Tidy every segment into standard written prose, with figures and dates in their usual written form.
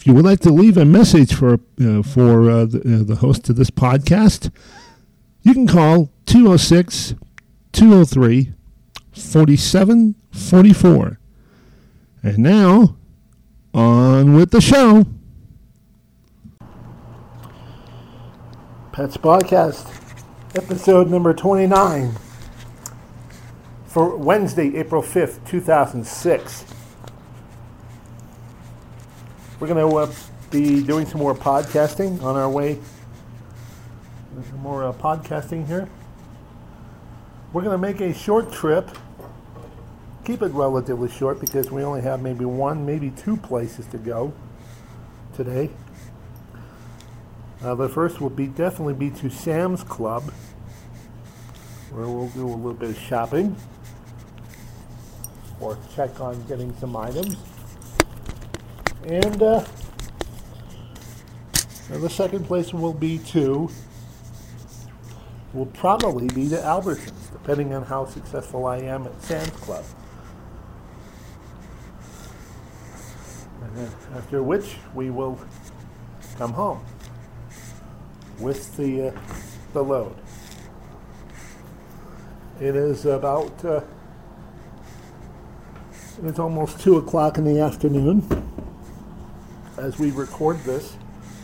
If you would like to leave a message for the host of this podcast, you can call 206-203-4744. And now, on with the show. Pets Podcast, episode number 29, for Wednesday, April 5th, 2006. We're going to be doing some more podcasting on our way. Some more podcasting here. We're going to make a short trip. Keep it relatively short because we only have maybe one, maybe two places to go today. The first will definitely be to Sam's Club, where we'll do a little bit of shopping or check on getting some items. And the second place will probably be to Albertsons, depending on how successful I am at Sam's Club. And then after which we will come home with the load. It is about it's almost 2 o'clock in the afternoon as we record this.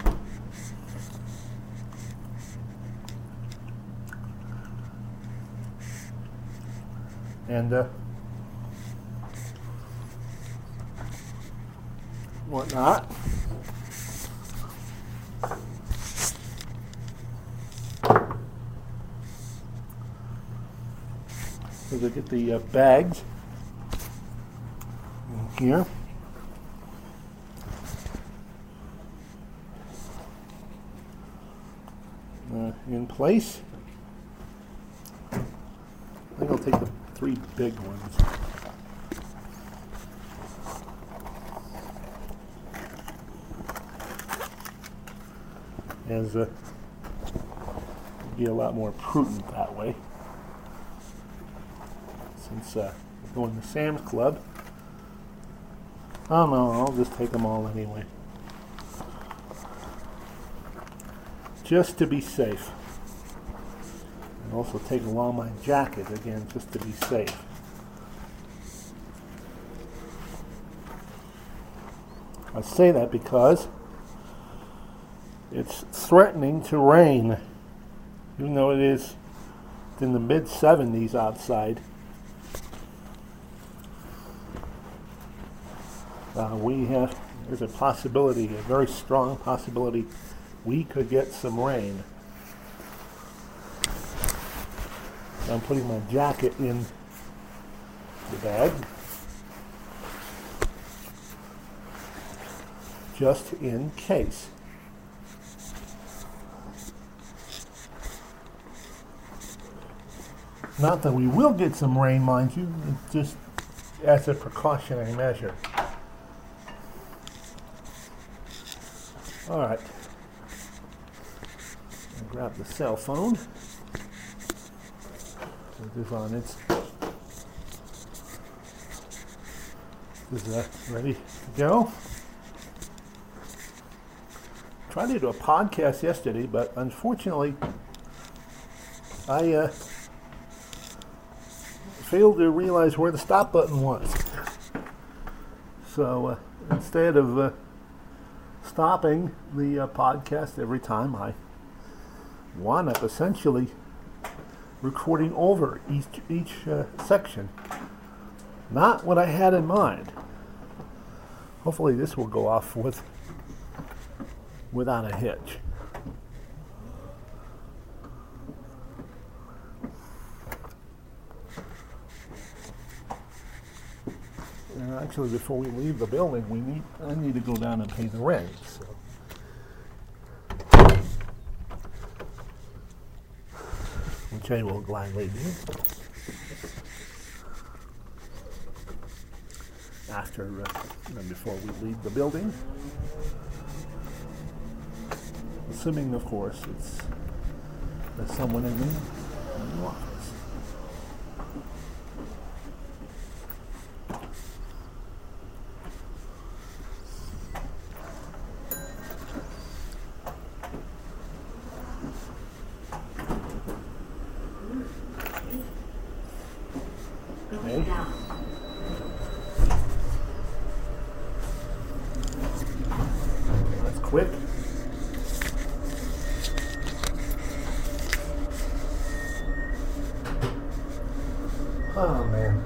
And whatnot. So to get the bags in here. In place. I think I'll take the 3 big ones. As be a lot more prudent that way. Since going to Sam's Club, I don't know, I'll just take them all anyway. Just to be safe. And also take along my jacket again, just to be safe. I say that because it's threatening to rain. Even though it is in the mid-70s outside. There's a possibility, a very strong possibility, we could get some rain. So I'm putting my jacket in the bag, just in case. Not that we will get some rain, mind you, it's just as a precautionary measure. All right. I'll grab the cell phone. Put this on its. Is that ready to go? Tried to do a podcast yesterday, but unfortunately, I failed to realize where the stop button was. So instead of stopping the podcast every time, I wound up essentially recording over each section. Not what I had in mind. Hopefully this will go off without a hitch. And actually, before we leave the building, I need to go down and pay the rent. So. Which I will gladly do. Before we leave the building. Assuming, of course, there's someone in the office. quick. Oh man.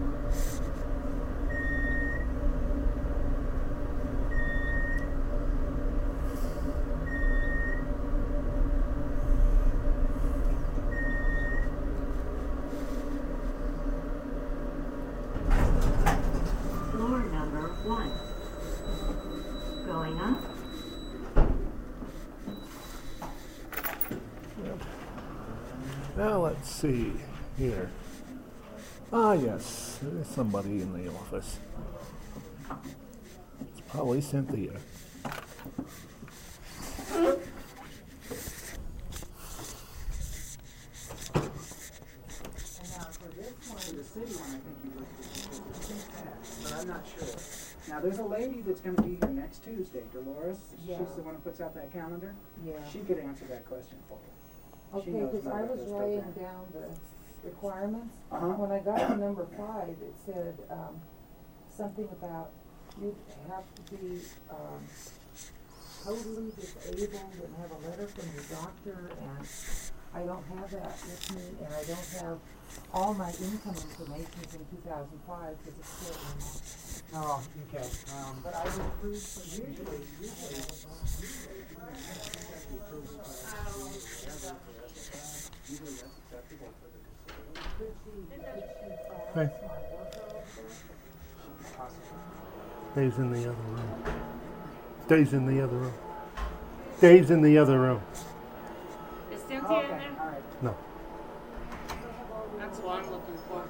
Floor number 1. Going up. Now let's see here. Ah, yes, there's somebody in the office. It's probably Cynthia. The city one, I think you looked at, but I'm not sure. Now, there's a lady that's going to be here next Tuesday, Dolores. Yeah. She's the one who puts out that calendar. Yeah. She could answer that question for you. She Okay, knows because more I about was those writing programs. down the requirements. Uh-huh. When I got to number 5, it said, something about you have to be, totally disabled and have a letter from your doctor, and I don't have that with me, and I don't have all my income information from 2005, because it's still in there. Oh, okay. But I was approved for Usually that's acceptable for the Hey, possible. Dave's in the other room. Dave's in the other room. Dave's in the other room. Is Cynthia in Okay, there? all right. No. That's what I'm looking for.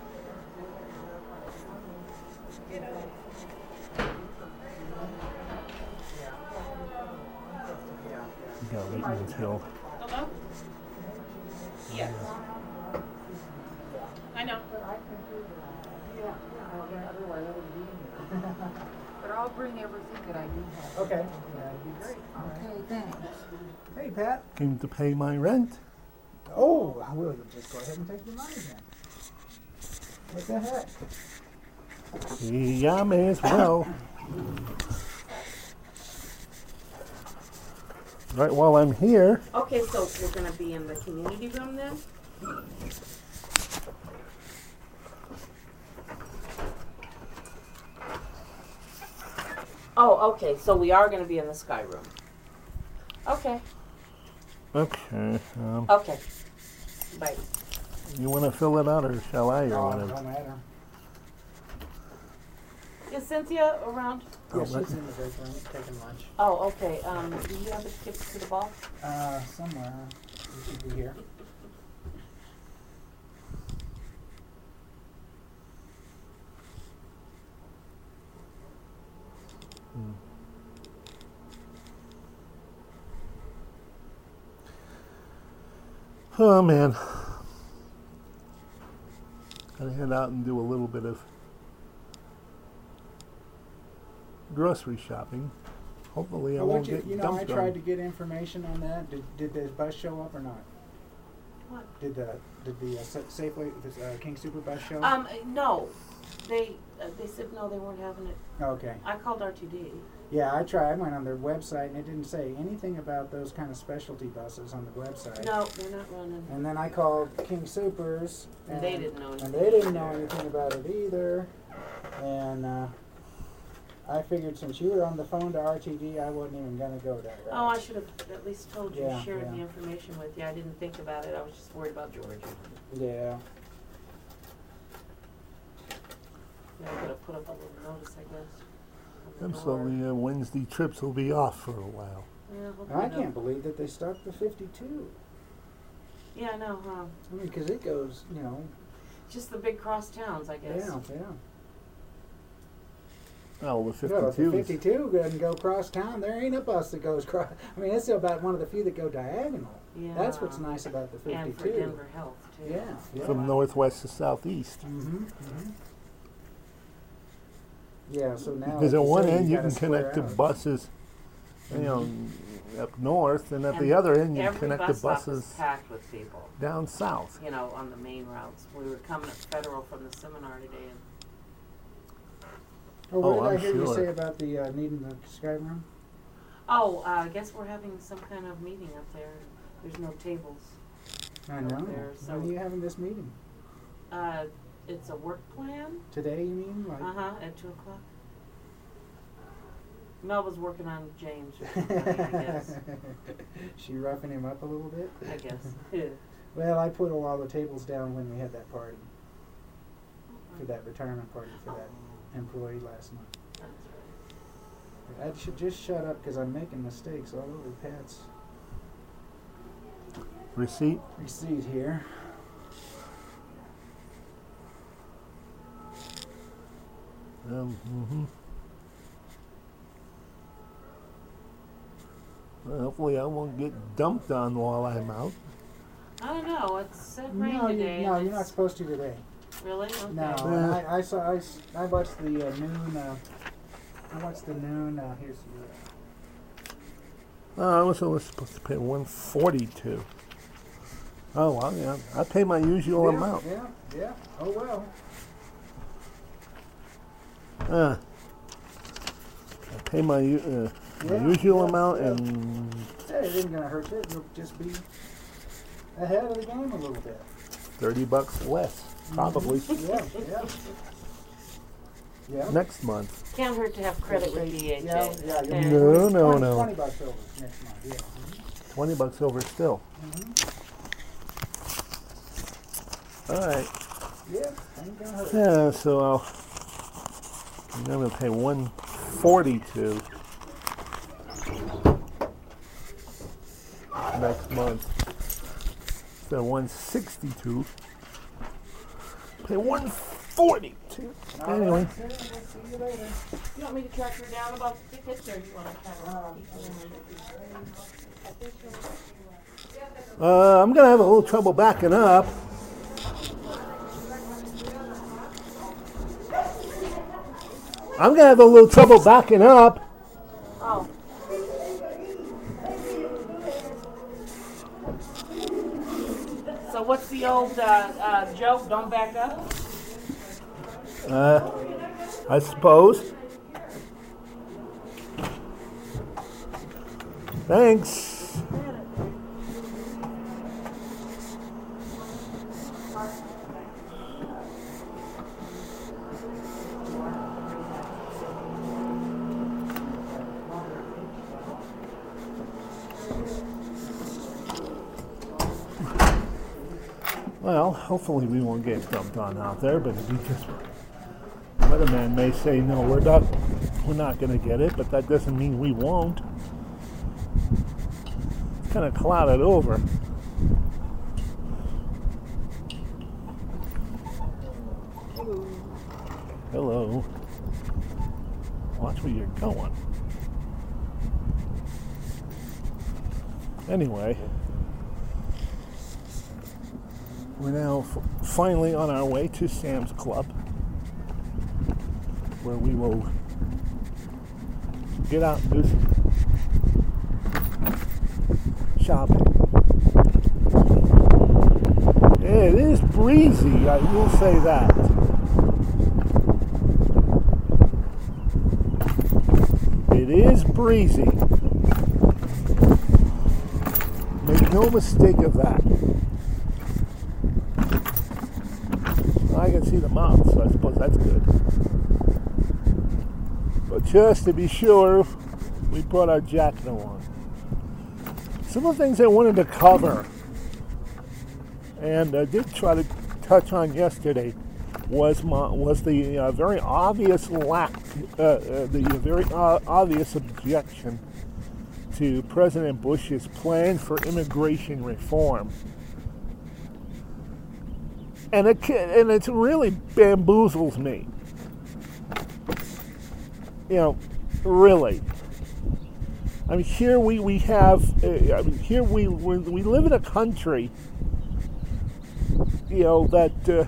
You gotta wait until. Hello? Yes. I know. Otherwise, I wouldn't be in here. But I'll bring everything that I do have. Okay, that'd be great. Okay, thanks. Hey, Pat. Came to pay my rent. Oh, I will just go ahead and take your money then. What the heck? Yeah, may as well. Right while I'm here. Okay, so we're gonna be in the community room then? Oh, okay, so we are gonna be in the sky room. Okay, Okay. okay. Bye. You want to fill it out, or shall I? Or Oh, whatever? don't matter. Is Cynthia around? Oh, Yeah, she's let- in the break room taking lunch. Oh, okay, do you have the tickets to the ball? Somewhere. You should be here. Oh man. Gotta head out and do a little bit of grocery shopping. Hopefully, I Well, won't you, get you know, dumped I on. tried to get information on that. Did the bus show up or not? What? Did the Safeway, King Super bus show up? No. They said no, they weren't having it. Okay. I called RTD. Yeah, I tried. I went on their website and it didn't say anything about those kind of specialty buses on the website. No, they're not running. And then I called King Supers, And they didn't know anything And they didn't know either. anything about it either. And I figured since you were on the phone to RTD, I wasn't even gonna go that route. Oh, I should have at least told you, Yeah, shared yeah. the information with you. I didn't think about it. I was just worried about Georgia. Yeah. I could have put up a little notice, I guess. on And the so door. the Wednesday trips will be off for a while. Yeah, hope I you don't- can't believe that they stuck the 52. Yeah, I know, huh? I mean, because it goes, you know, Just the big cross towns, I guess. yeah. Oh, the No, if the 52s. 52 doesn't go cross town, there ain't a bus that goes cross. I mean, it's about one of the few that go diagonal. Yeah. That's what's nice about the 52. And for Denver Health, too. Yeah. Yeah. From northwest to southeast. Mm-hmm. Yeah, so now. Because like at one say, end you gotta can connect to square out. buses, you know, up north, and at And the other end you Every connect to bus stop is buses packed with people, down south. you know, on the main routes. We were coming up Federal from the seminar today, and Oh, what Oh, did I I'm hear you sure. say about the needing the sky room? Oh, I guess we're having some kind of meeting up there. There's no tables. I know. There, so- When are you having this meeting? It's a work plan. Today, you mean? Like, At 2:00. Melba's working on James or something, I guess. She roughing him up a little bit? I guess. Yeah. Well, I put all the tables down when we had that party, for that retirement party for that employee last month. That's right. I should just shut up because I'm making mistakes all over Pat's Receipt? receipt here. Mm-hmm. Well, hopefully I won't get dumped on while I'm out. I don't know. It said rain No, today. no, and you're not it's- supposed to today. Really? Okay. No, Yeah. I watched the noon. I watched the noon. Here's I was only supposed to pay $142. Oh, well, yeah. I pay my usual amount. Yeah. Oh well. I pay my usual amount, yeah. and Hey, it isn't gonna hurt you. You'll just be ahead of the game a little bit. $30 less, probably, Yeah. next month. Can't hurt to have credit with DHA. Yeah. No, no. 20 bucks over next month. Yeah. $20 over still. All right. Yeah. Ain't gonna hurt. Yeah, so I'm going to pay $142 next month. So $162. Pay $142. Anyway, We'll see you later. You want me to track her down about the tickets, or you want to have her? I'm going to have a little trouble backing up. Oh. So what's the old joke? Don't back up? I suppose. Thanks. Well, hopefully we won't get dumped on out there, but if we just, weatherman may say no, we're not going to get it, but that doesn't mean we won't. It's kind of clouded over. Hello. Watch where you're going. Anyway, we're now finally on our way to Sam's Club, where we will get out and do some shopping. It is breezy, I will say that. It is breezy. Make no mistake of that. I can see the mountains, so I suppose that's good. But just to be sure, we brought our jacket along. Some of the things I wanted to cover, and I did try to touch on yesterday, was the very obvious obvious objection to President Bush's plan for immigration reform. And it really bamboozles me. You know, really. I mean, here we live in a country, you know, that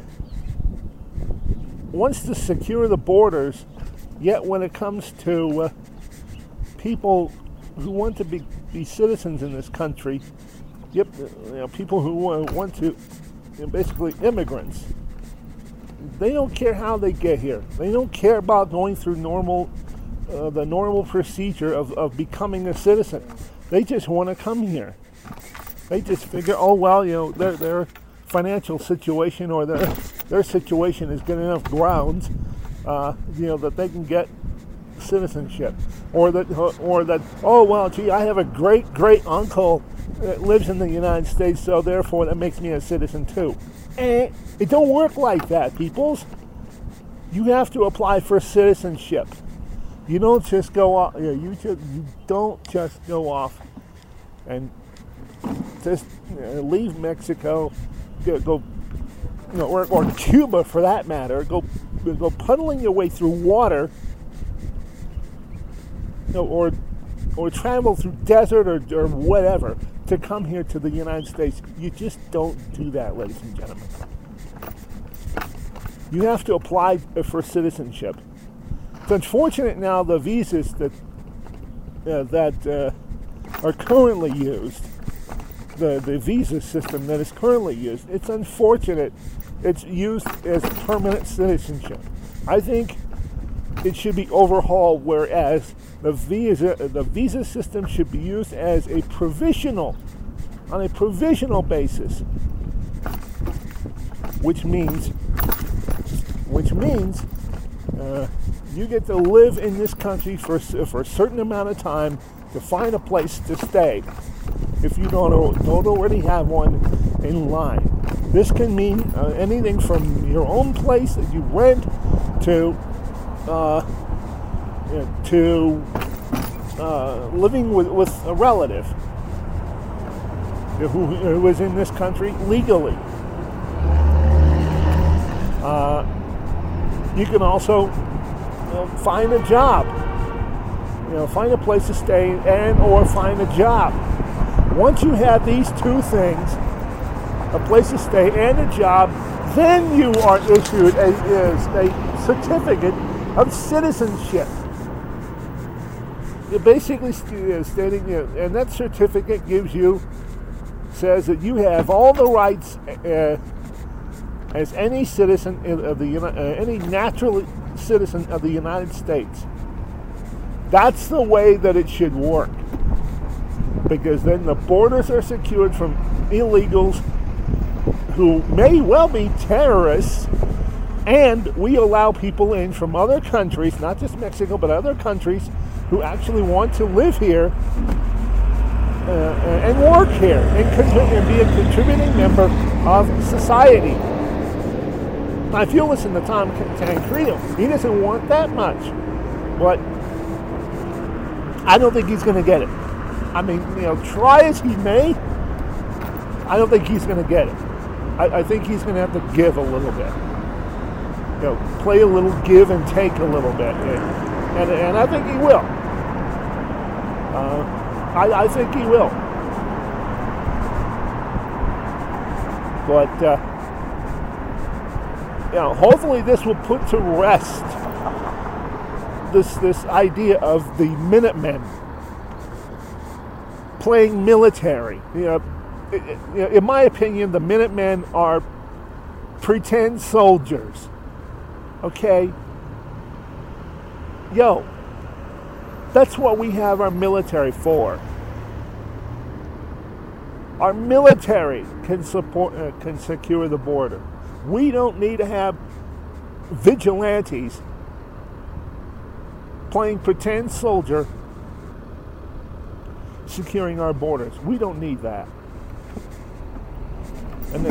wants to secure the borders, yet when it comes to people who want to be citizens in this country, people who want to, basically immigrants, they don't care how they get here. They don't care about going through normal the normal procedure of becoming a citizen. They just want to come here. They just figure, oh well, their financial situation or their situation is good enough grounds, that they can get citizenship, or that oh well, gee, I have a great uncle that lives in the United States, so therefore that makes me a citizen too. And it don't work like that, peoples. You have to apply for citizenship. You don't just go off. You don't just go off and just leave Mexico, go, or Cuba for that matter. Go puddling your way through water, or travel through desert or whatever to come here to the United States. You just don't do that, ladies and gentlemen. You have to apply for citizenship. It's unfortunate now the visas that are currently used, the visa system that is currently used, it's unfortunate it's used as permanent citizenship. I think it should be overhauled, whereas the visa system should be used as on a provisional basis, which means you get to live in this country for a certain amount of time to find a place to stay if you don't already have one in line. This can mean anything from your own place that you rent to living with a relative who is in this country legally. You can also find a job, find a place to stay or find a job. Once you have these two things, a place to stay and a job, then you are issued a certificate of citizenship. You're basically stating, and that certificate says that you have all the rights as any citizen of any natural citizen of the United States. That's the way that it should work, because then the borders are secured from illegals who may well be terrorists, and we allow people in from other countries, not just Mexico, but other countries, who actually want to live here and work here and be a contributing member of society. Now, if you listen to Tom Tancredo, he doesn't want that much, but I don't think he's going to get it. I mean, try as he may, I don't think he's going to get it. I think he's going to have to give a little bit. Play a little give and take a little bit. And I think he will. I think he will. But, hopefully this will put to rest this idea of the Minutemen playing military. In my opinion, the Minutemen are pretend soldiers. Okay? That's what we have our military for. Our military can secure the border. We don't need to have vigilantes playing pretend soldier securing our borders. We don't need that. And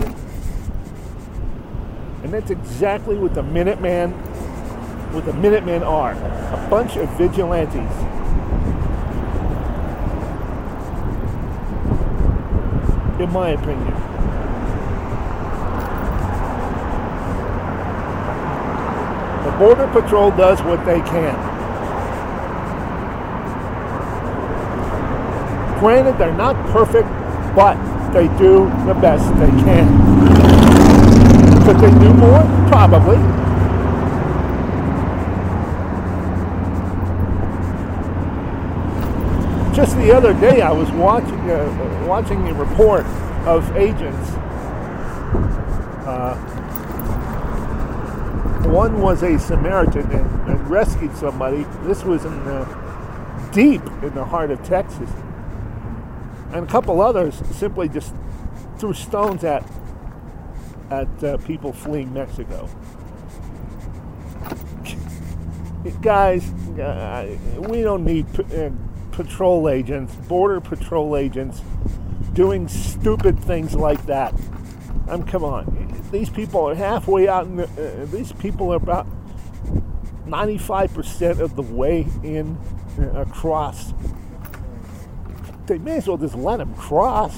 that's exactly what the Minutemen are. A bunch of vigilantes. In my opinion. The Border Patrol does what they can. Granted, they're not perfect, but they do the best they can. Could they do more? Probably. Just the other day, I was watching a report of agents One was a Samaritan and rescued somebody. This was in deep in the heart of Texas. And a couple others simply just threw stones at people fleeing Mexico. Guys, we don't need patrol agents, border patrol agents, doing stupid things like that. Come on. These people are halfway out, these people are about 95% of the way in across. They may as well just let them cross.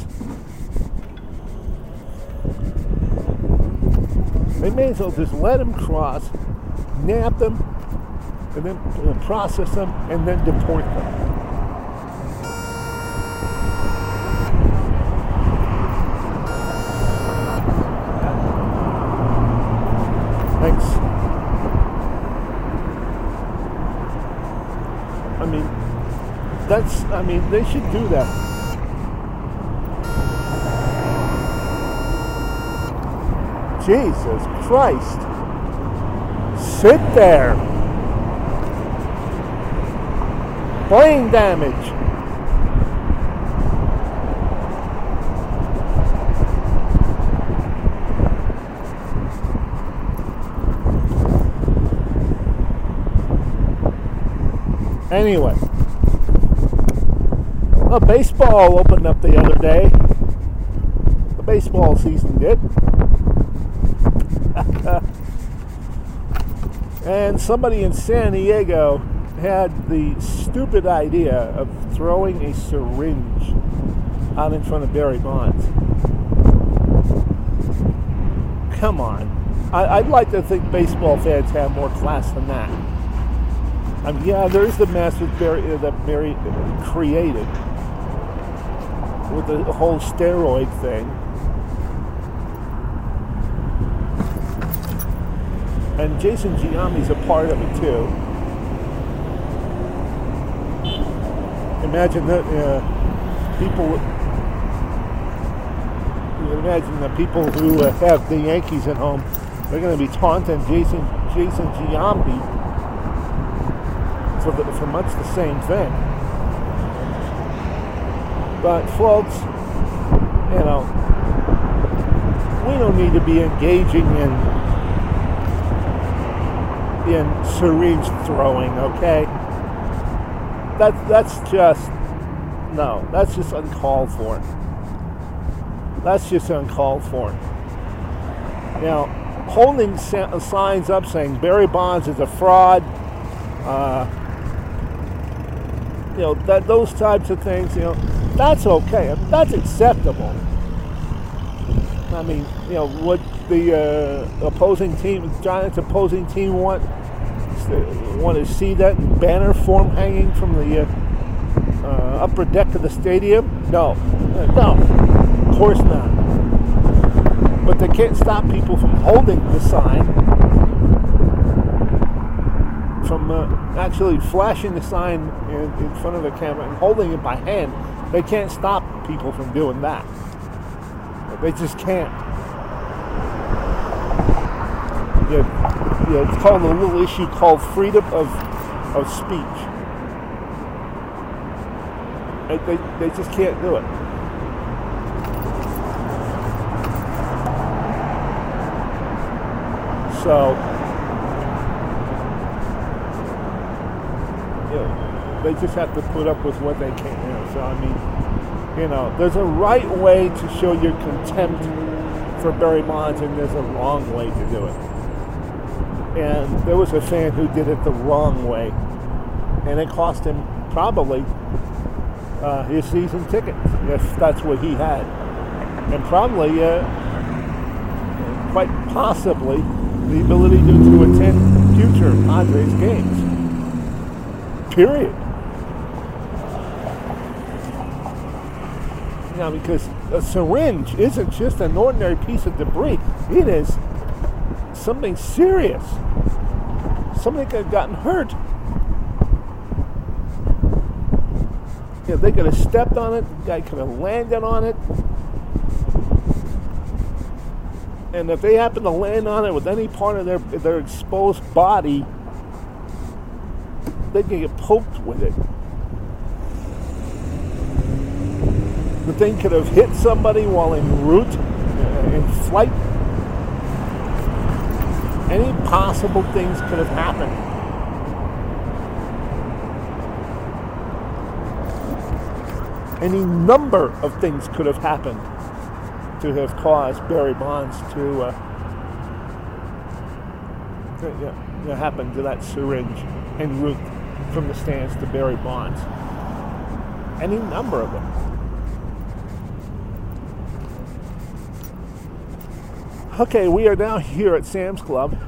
They may as well just let them cross, nab them, and then process them, and then deport them. Thanks. They should do that. Jesus Christ. Sit there. Brain damage. Anyway, well, baseball opened up the other day. The baseball season did. And somebody in San Diego had the stupid idea of throwing a syringe out in front of Barry Bonds. Come on. I'd like to think baseball fans have more class than that. Yeah, there's the mess that Barry created with the whole steroid thing. And Jason Giambi's a part of it too. Imagine that people. You can imagine the people who have the Yankees at home. They're going to be taunting Jason Giambi for much the same thing. But folks, we don't need to be engaging in syringe throwing, okay? That's just uncalled for. That's just uncalled for. Now, holding signs up saying Barry Bonds is a fraud, those types of things, that's okay. That's acceptable. Would the Giants opposing team want to see that in banner form hanging from the upper deck of the stadium? No, of course not. But they can't stop people from holding the sign, from actually flashing the sign in front of the camera and holding it by hand. They can't stop people from doing that. They just can't. It's called a little issue called freedom of speech. They just can't do it. So, they just have to put up with what they can. There's a right way to show your contempt for Barry Bonds, and there's a wrong way to do it. And there was a fan who did it the wrong way, and it cost him probably his season tickets, if that's what he had, and probably, quite possibly, the ability to attend future Padres games. Period. Because a syringe isn't just an ordinary piece of debris. It is something serious. Somebody could have gotten hurt. They could have stepped on it. The guy could have landed on it. And if they happen to land on it with any part of their exposed body, they can get poked with it. The thing could have hit somebody while en route, in flight. Any possible things could have happened. Any number of things could have happened to have caused Barry Bonds to happen to that syringe en route from the stands to Barry Bonds. Any number of them. Okay, we are now here at Sam's Club.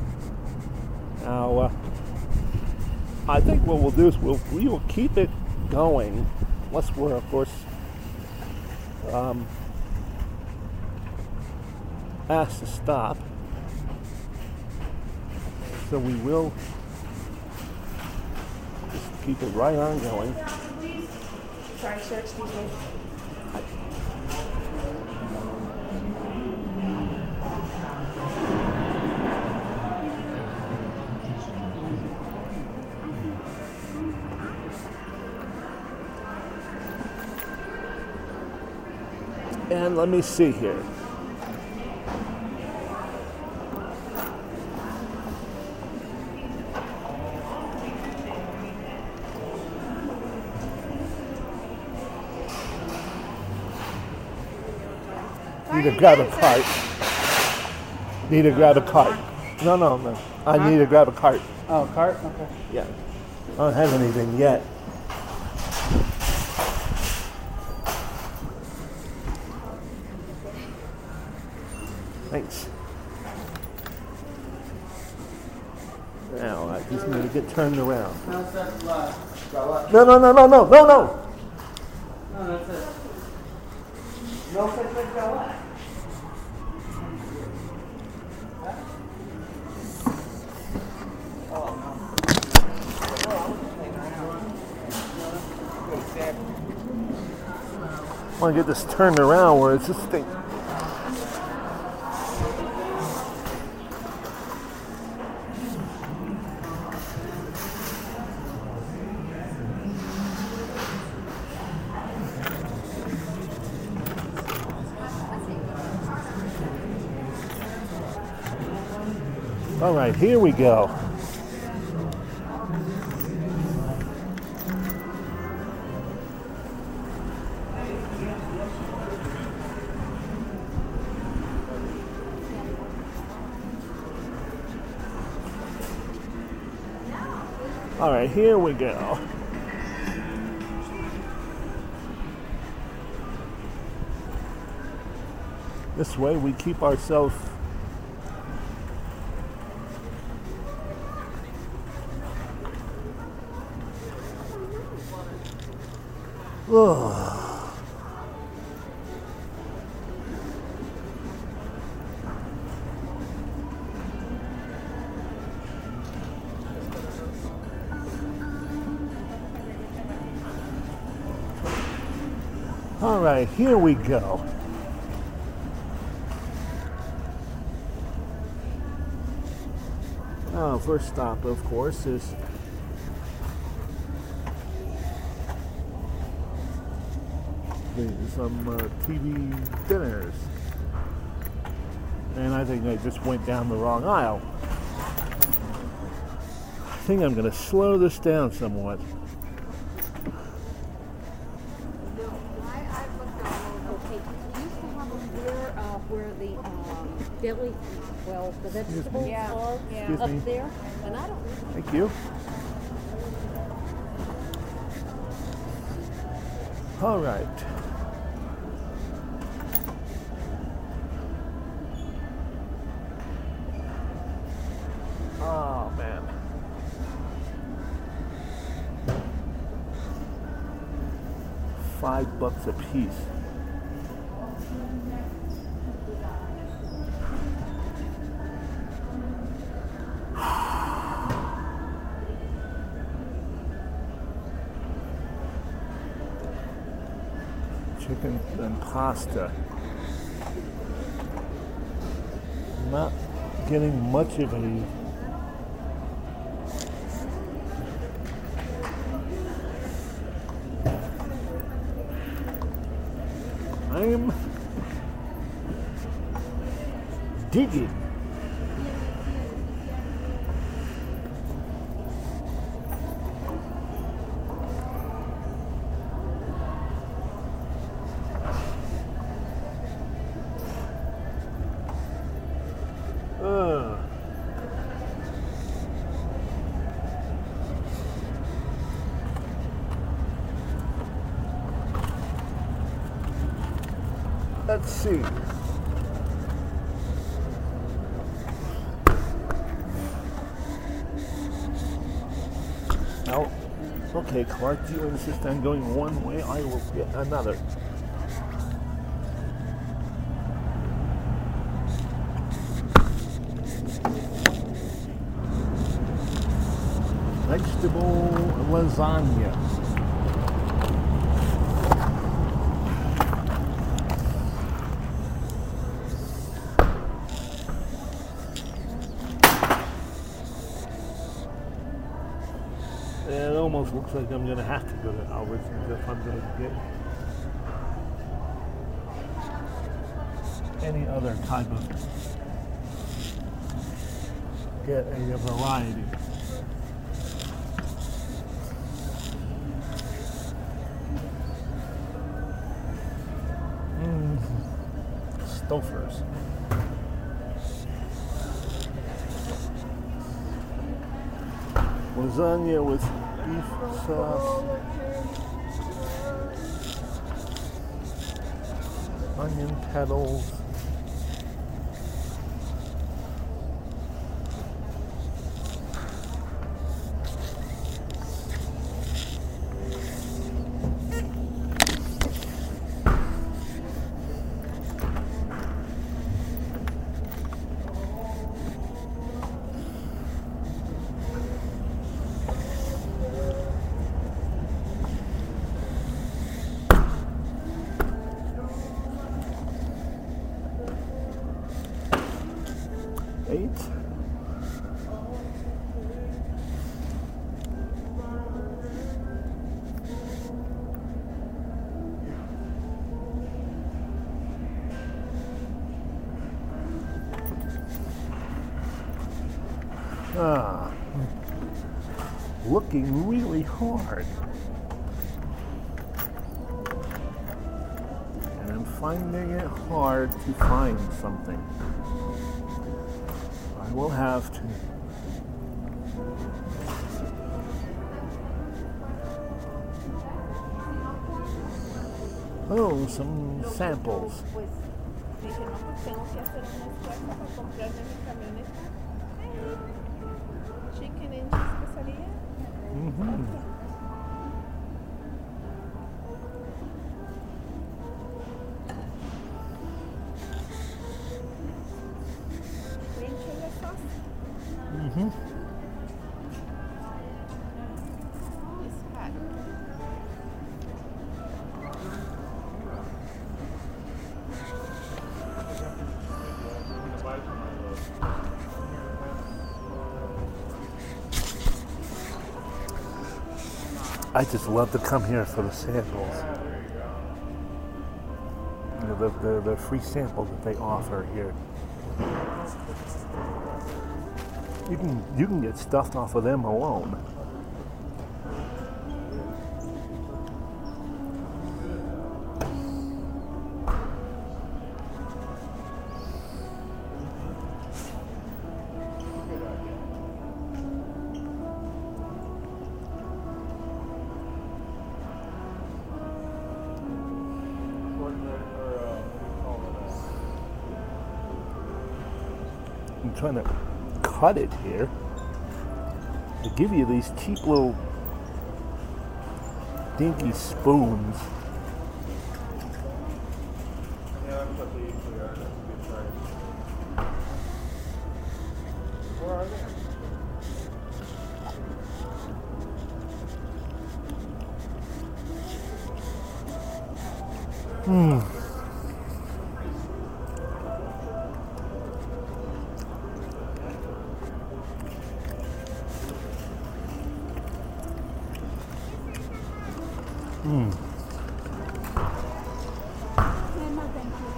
Now, I think what we'll do is we will keep it going, unless we're, of course, asked to stop. So we will just keep it right on going. Sorry, sir, excuse me. And let me see here. Need to grab a cart. Need to grab a cart. No. I need to grab a cart. Oh, cart? Okay. Yeah. I don't have anything yet. Thanks. Now, I just need to get turned around. How's that last? No. No, that's it. No such thing, Galette. I want to get this turned around where it's this thing. All right, here we go. All right, here we go. This way we keep ourselves All right, here we go. Oh, first stop, of course, is some TV dinners. And I think I just went down the wrong aisle. I think I'm going to slow this down somewhat. Where the deli, well, the vegetables are Excuse up me. there, and I don't. Thank you. All right. Oh, man. $5 a piece. Chicken and pasta. not getting much of a I'm digging. Let's see. Now, okay, Clark, you insist on going one way, I will get another. Vegetable lasagna. It almost looks like I'm going to have to go to Albertsons if I'm going to get any other type of, get a variety. Stouffer's. Lasagna with beef sauce, onion petals, looking really hard. And I'm finding it hard to find something. I will have to. Oh, some samples. Dije, no, pues tengo que hacer un esfuerzo para comprarme mi camioneta. Chicken and cheese quesadilla. Mm-hmm. Green chili sauce. Mm-hmm. It's hot. I just love to come here for the samples. You know, the free samples that they offer here. You can get stuffed off of them alone. I'm trying to cut it here. They give you these cheap little dinky spoons. No, thank you.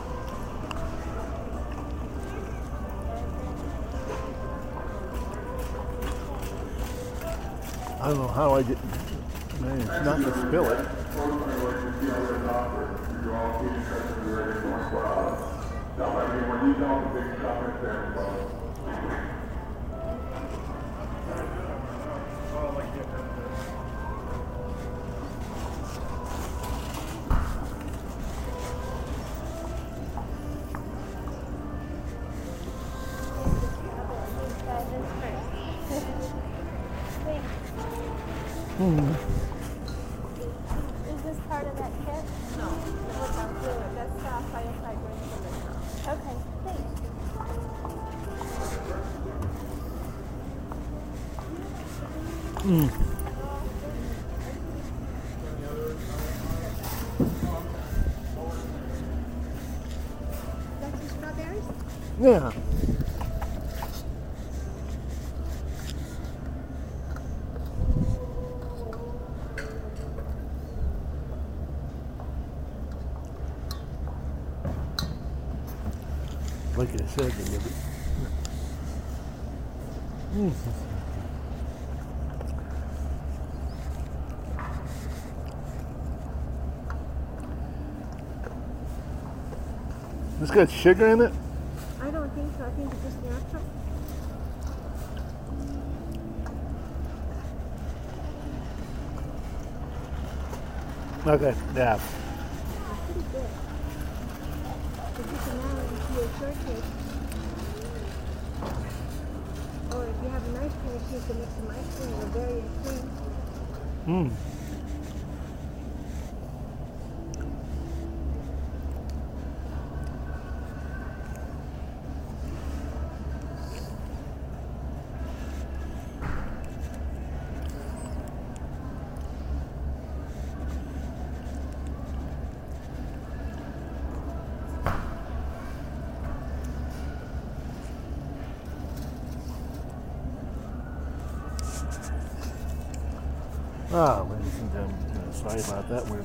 I don't know how I get managed not to spill it. Is this part of that kit? No. What I'm doing, that's firefight going. Okay, thanks. That's the strawberries? Yeah. Like I said, they give it. This got sugar in it? I don't think so. I think it's just natural. Okay, yeah. Pretty good. If you can now into your shortcake. Or if you have an ice cream, you can make some ice cream or various cream. Ah, ladies and gentlemen, sorry about that. We're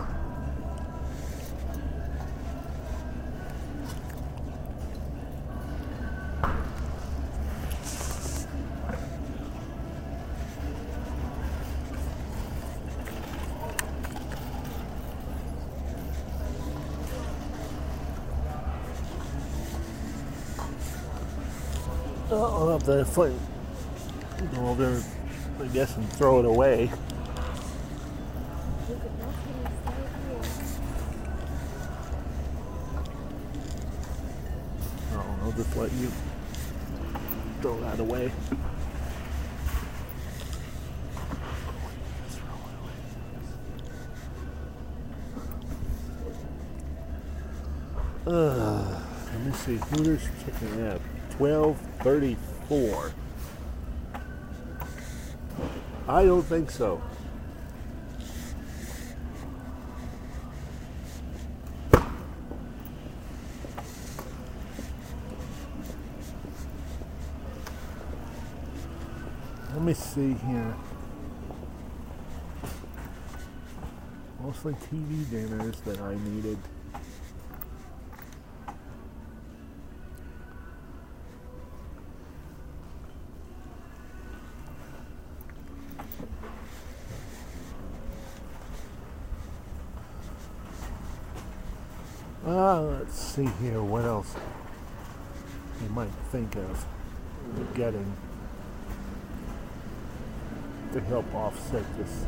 I'll have to go over, I guess, and throw it away. You could definitely stay here. I'll just let you throw that away. Let me see. Hooters Chicken App. 12:34. I don't think so. Let me see here. Mostly TV dinners that I needed. Let's see here. What else you might think of getting to help offset this.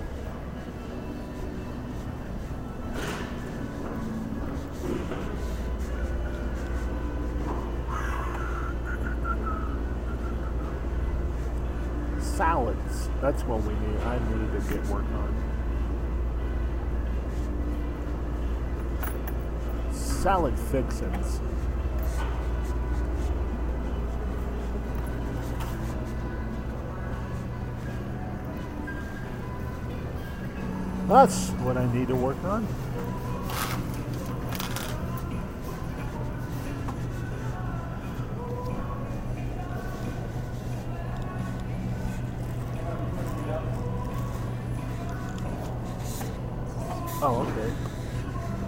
Salads. That's what we need. I need to get work on. Salad fixins. That's what I need to work on. Oh, okay.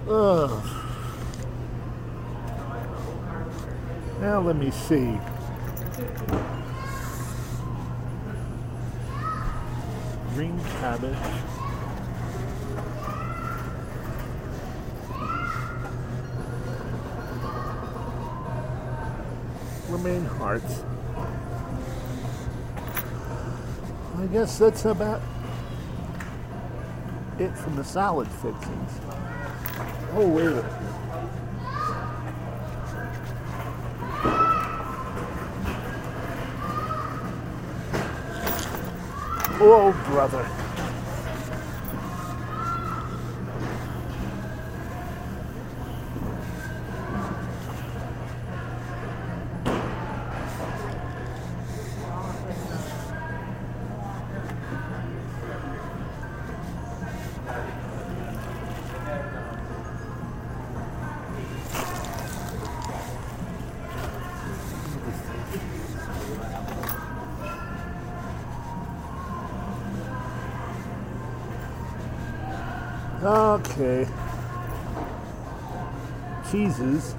Ugh. Now let me see. Green cabbage. Romaine hearts. I guess that's about it from the salad fixings. Oh, wait a minute. Oh, brother. Okay. Cheeses.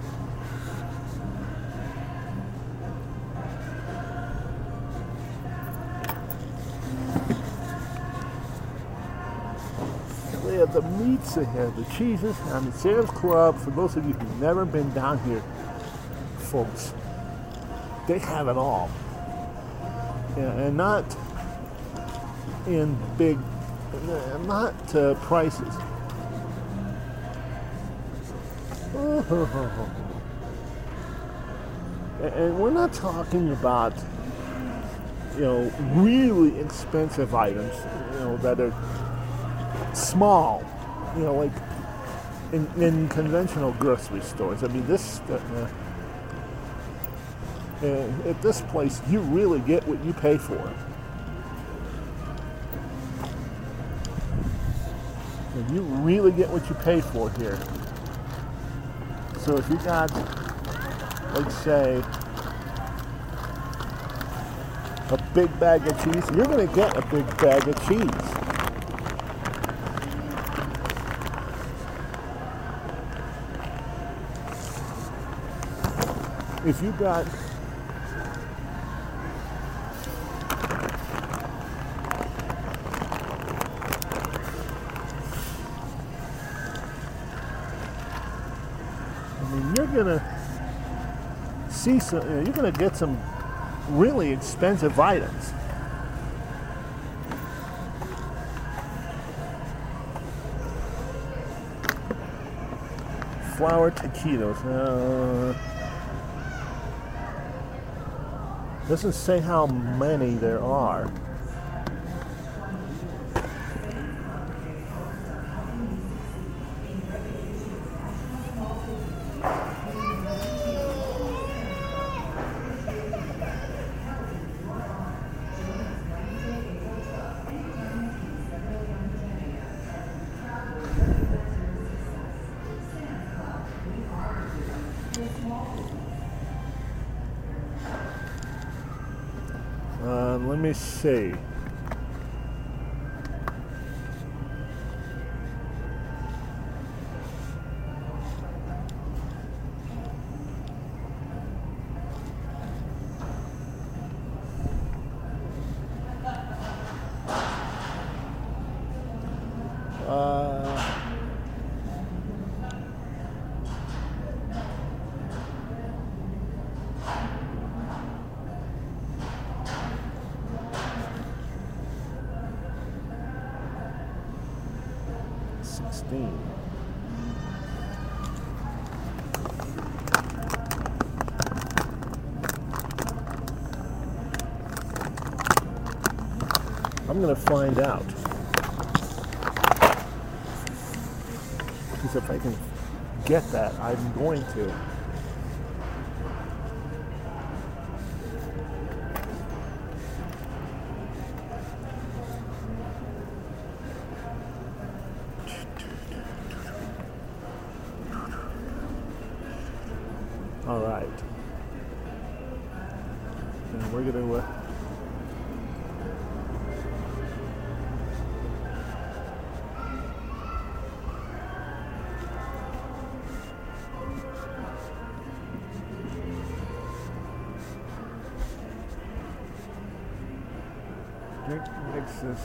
They have the meats, they have the cheeses. I mean, Sam's Club, for those of you who've never been down here, folks, they have it all. Yeah, and not in big, not prices. And we're not talking about, really expensive items, that are small, like in conventional grocery stores. I mean, this, at this place, you really get what you pay for. And you really get what you pay for here. So if you got, like, say, a big bag of cheese, you're going to get a big bag of cheese. If you got you're gonna see some, you're gonna get some really expensive items. Flour taquitos. Doesn't say how many there are. Let me see. I'm going to find out. Because if I can get that, I'm going to. All right. And we're going to What's this?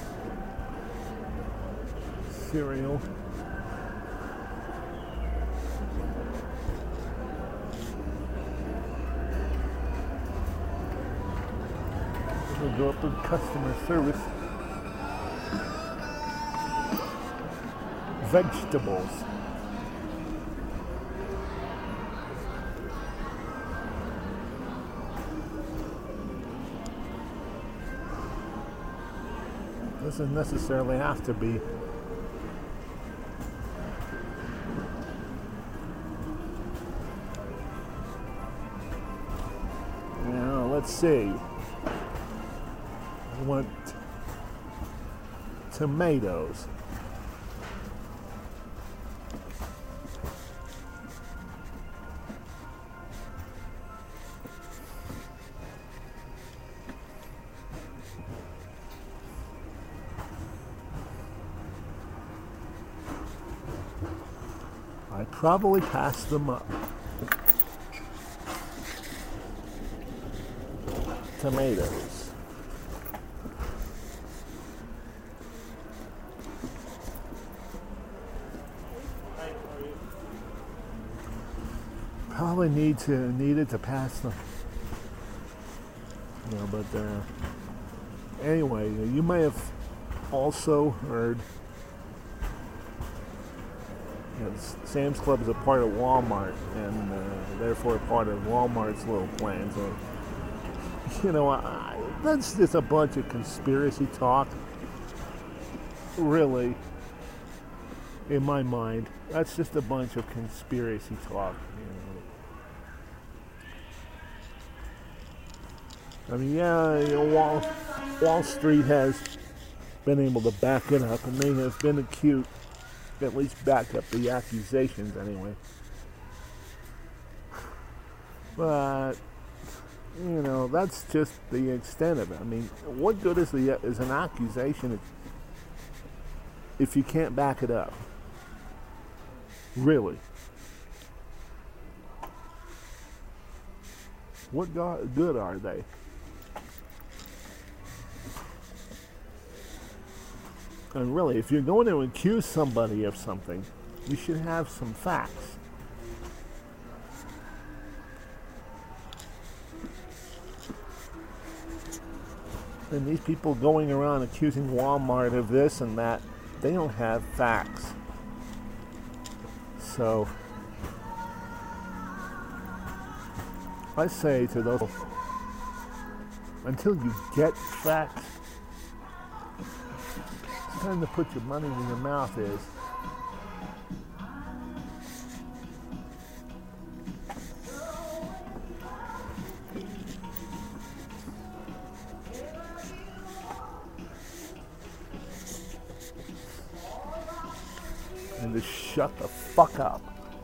Cereal. We'll go up with customer service. Vegetables. Doesn't necessarily have to be. Now, let's see. I want tomatoes. I probably passed them up. Tomatoes. Probably needed to pass them. No, but anyway, you may have also heard. Sam's Club is a part of Walmart, and therefore part of Walmart's little plan. So, that's just a bunch of conspiracy talk. Really, in my mind, that's just a bunch of conspiracy talk. I mean, Wall Street has been able to back it up, and they have been acute. At least back up the accusations anyway. But that's just the extent of it. I mean, what good is an accusation if you can't back it up? Really? What good are they? And really, if you're going to accuse somebody of something, you should have some facts. And these people going around accusing Walmart of this and that, they don't have facts. So, I say to those, until you get facts, time to put your money where your mouth is. And just shut the fuck up.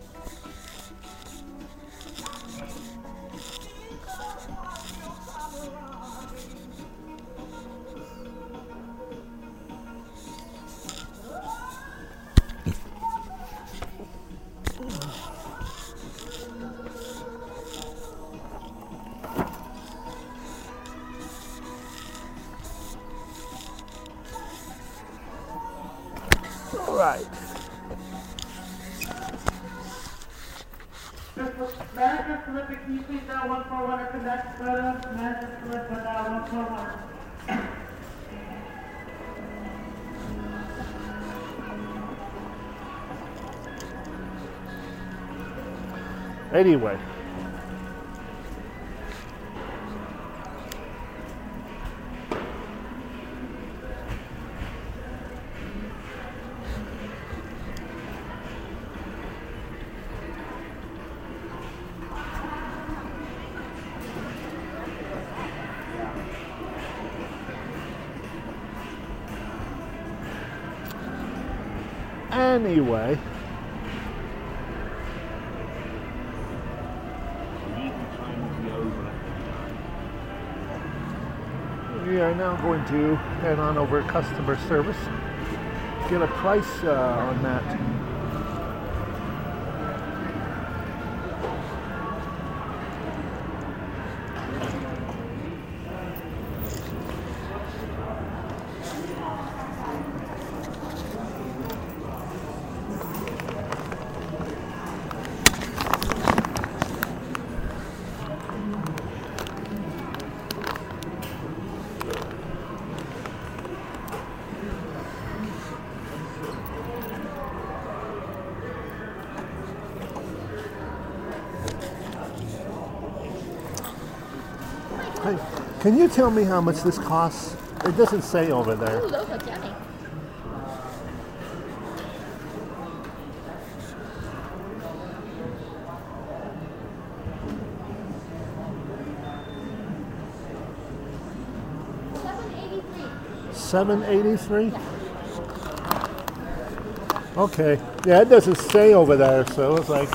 Right. Manager Philippa, can you please dial 141 or connect photo? Manager Philippa, dial 141. Anyway. Anyway, we are now going to head on over to customer service, get a price on that. Can you tell me how much this costs? It doesn't say over there. Ooh, those look yummy. $7.83. Okay. Yeah, it doesn't say over there, so it's like.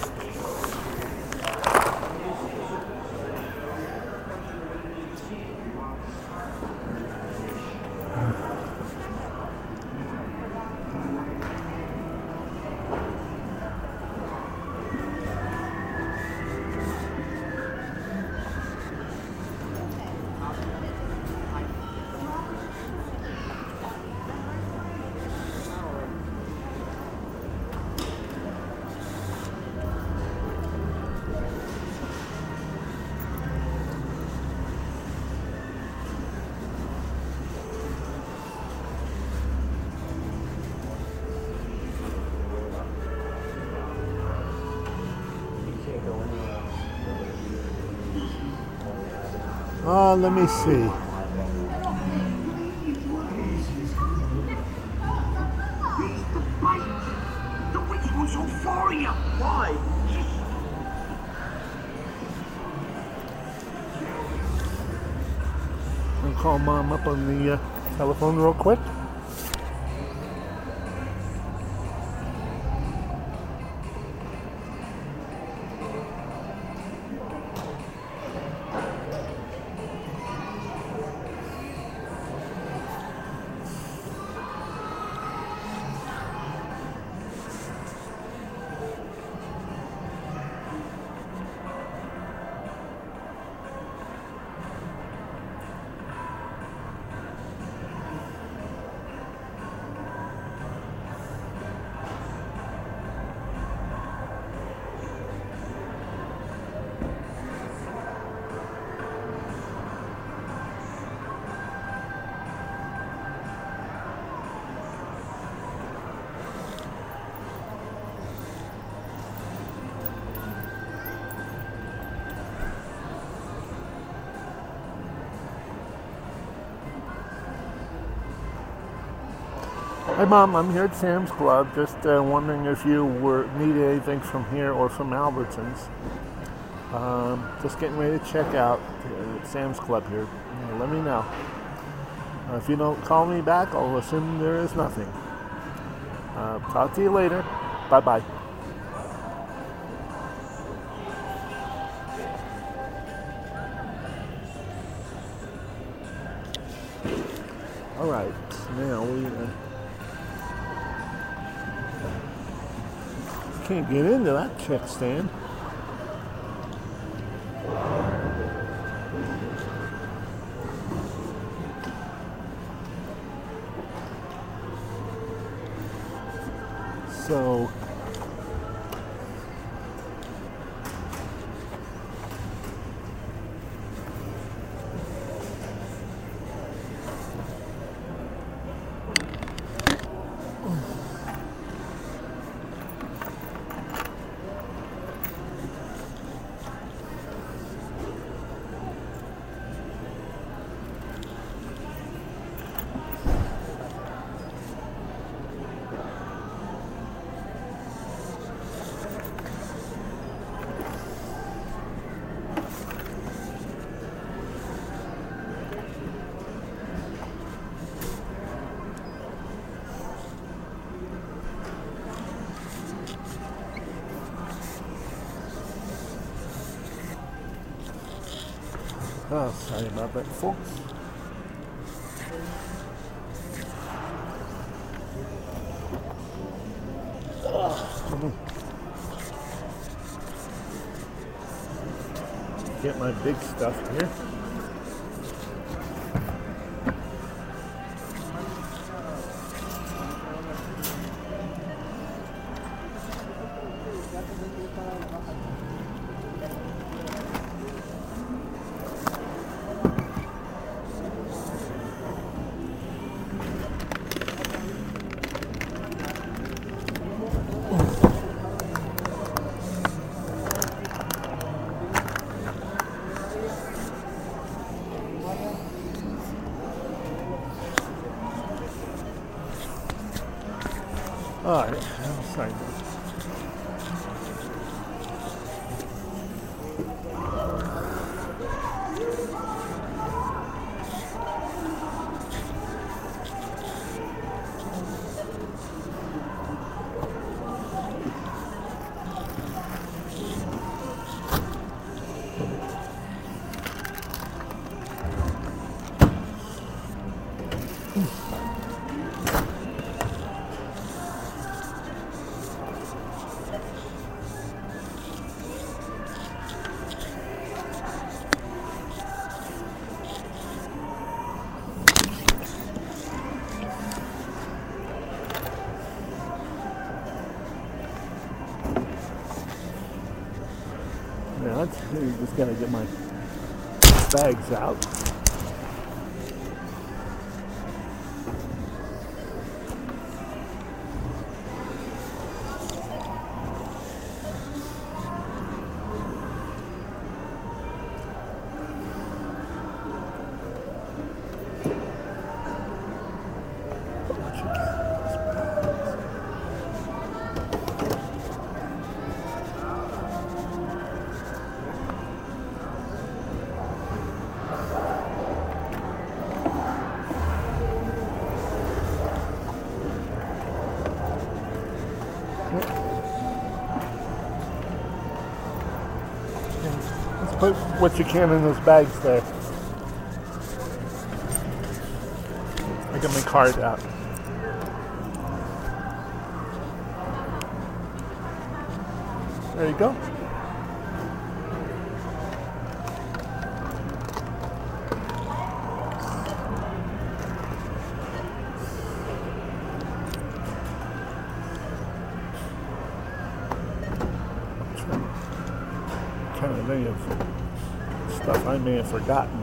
Let me see. The witch was euphoria. Why? I'll call Mom up on the telephone real quick. Hi Mom, I'm here at Sam's Club. Just wondering if you need anything from here or from Albertsons. Just getting ready to check out at Sam's Club here. Let me know. If you don't call me back, I'll assume there is nothing. Talk to you later. Bye-bye. All right, now we can't get into that check stand. So oh, sorry about that, folks. Get my big stuff here. All right, I'll sign that. Now, you just gotta get my bags out. Let's put what you can in those bags there. I got my card out. There you go. Kind of think of stuff I may have forgotten.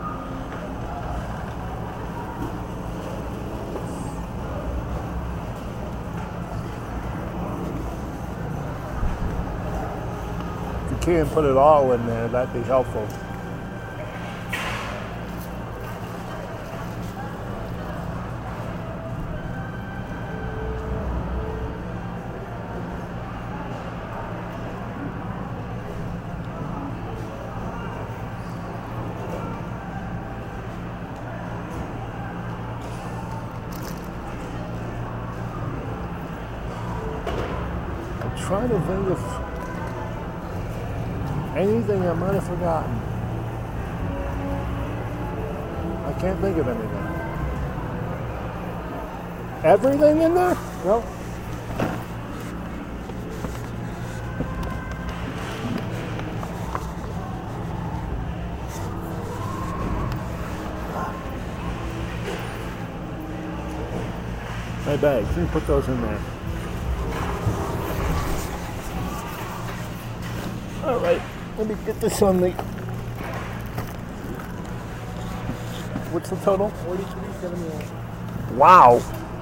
If you can put it all in there, that'd be helpful. Trying to think of anything I might have forgotten. I can't think of anything. Everything in there? No. My bags. Let me put those in there. All right, let me get this on the. What's the total? $43.78. Wow.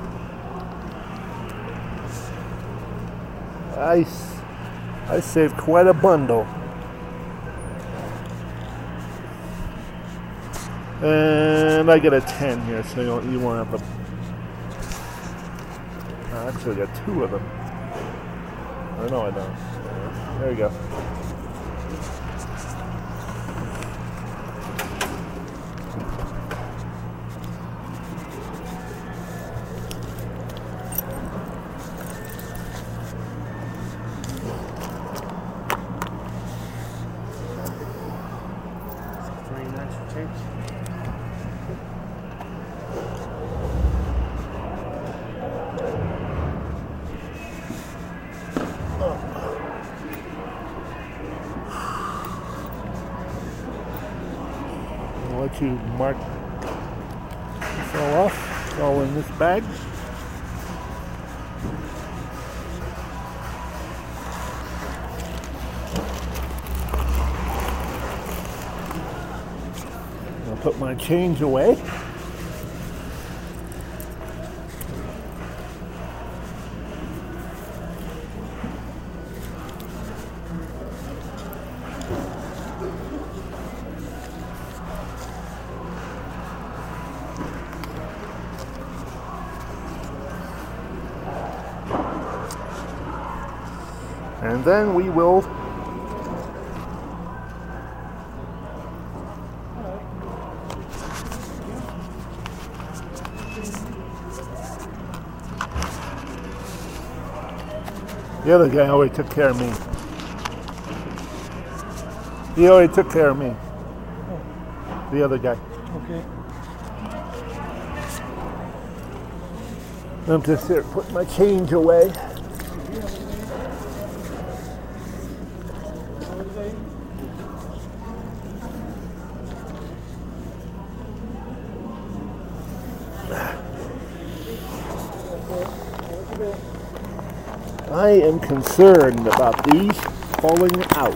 I saved quite a bundle. And I get a 10 here, so you won't have a. I actually got 2 of them. Oh, no, I don't. There you go. I'll let you mark this all off. It's all in this bag. I'll put my change away. And then we will the other guy already took care of me. He already took care of me. The other guy. Okay. I'm just here putting my change away. I am concerned about these falling out.